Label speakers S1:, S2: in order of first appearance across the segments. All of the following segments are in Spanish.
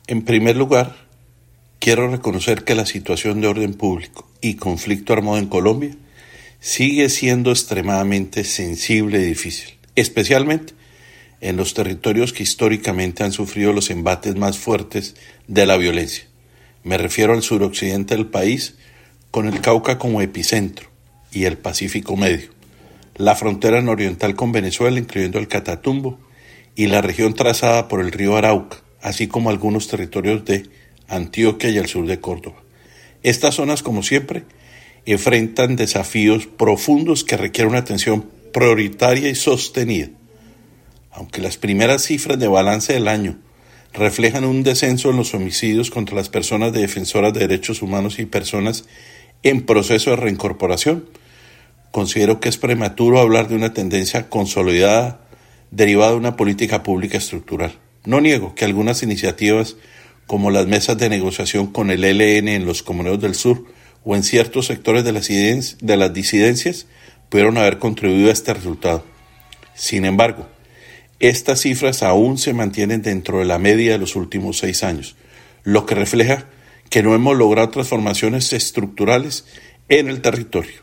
S1: En primer lugar, quiero reconocer que la situación de orden público y conflicto armado en Colombia sigue siendo extremadamente sensible y difícil, especialmente en los territorios que históricamente han sufrido los embates más fuertes de la violencia. Me refiero al suroccidente del país, con el Cauca como epicentro, y el Pacífico Medio, la frontera nororiental con Venezuela, incluyendo el Catatumbo, y la región trazada por el río Arauca, así como algunos territorios de Antioquia y el sur de Córdoba. Estas zonas, como siempre, enfrentan desafíos profundos que requieren una atención prioritaria y sostenida. Aunque las primeras cifras de balance del año reflejan un descenso en los homicidios contra las personas defensoras de derechos humanos y personas en proceso de reincorporación, considero que es prematuro hablar de una tendencia consolidada derivada de una política pública estructural. No niego que algunas iniciativas, como las mesas de negociación con el ELN en los comuneros del sur o en ciertos sectores de las disidencias, pudieron haber contribuido a este resultado. Sin embargo, estas cifras aún se mantienen dentro de la media de los últimos 6 años, lo que refleja que no hemos logrado transformaciones estructurales en el territorio.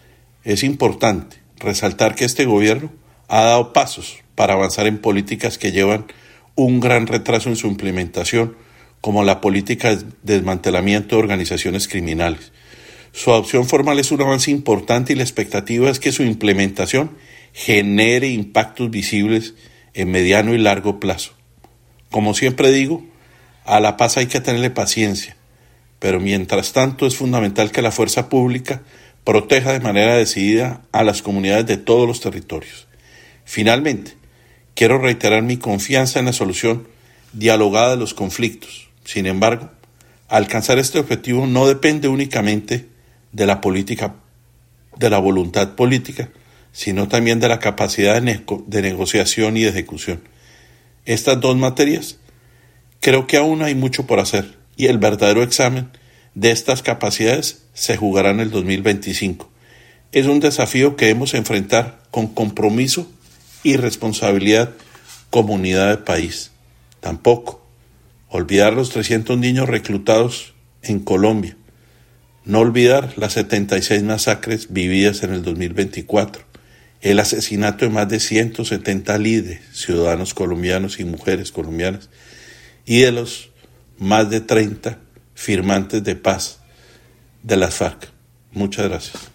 S1: Es importante resaltar que este gobierno ha dado pasos para avanzar en políticas que llevan un gran retraso en su implementación, como la política de desmantelamiento de organizaciones criminales. Su adopción formal es un avance importante y la expectativa es que su implementación genere impactos visibles en mediano y largo plazo. Como siempre digo, a la paz hay que tenerle paciencia, pero mientras tanto es fundamental que la fuerza pública proteja de manera decidida a las comunidades de todos los territorios. Finalmente, quiero reiterar mi confianza en la solución dialogada de los conflictos. Sin embargo, alcanzar este objetivo no depende únicamente de la voluntad política, sino también de la capacidad de negociación y de ejecución. Estas dos materias, creo que aún hay mucho por hacer, y el verdadero examen de estas capacidades se jugará en el 2025. Es un desafío que debemos enfrentar con compromiso y responsabilidad como unidad de país. Tampoco olvidar los 300 niños reclutados en Colombia. No olvidar las 76 masacres vividas en el 2024. El asesinato de más de 170 líderes, ciudadanos colombianos y mujeres colombianas, y de los más de 30 firmantes de paz de las FARC. Muchas gracias.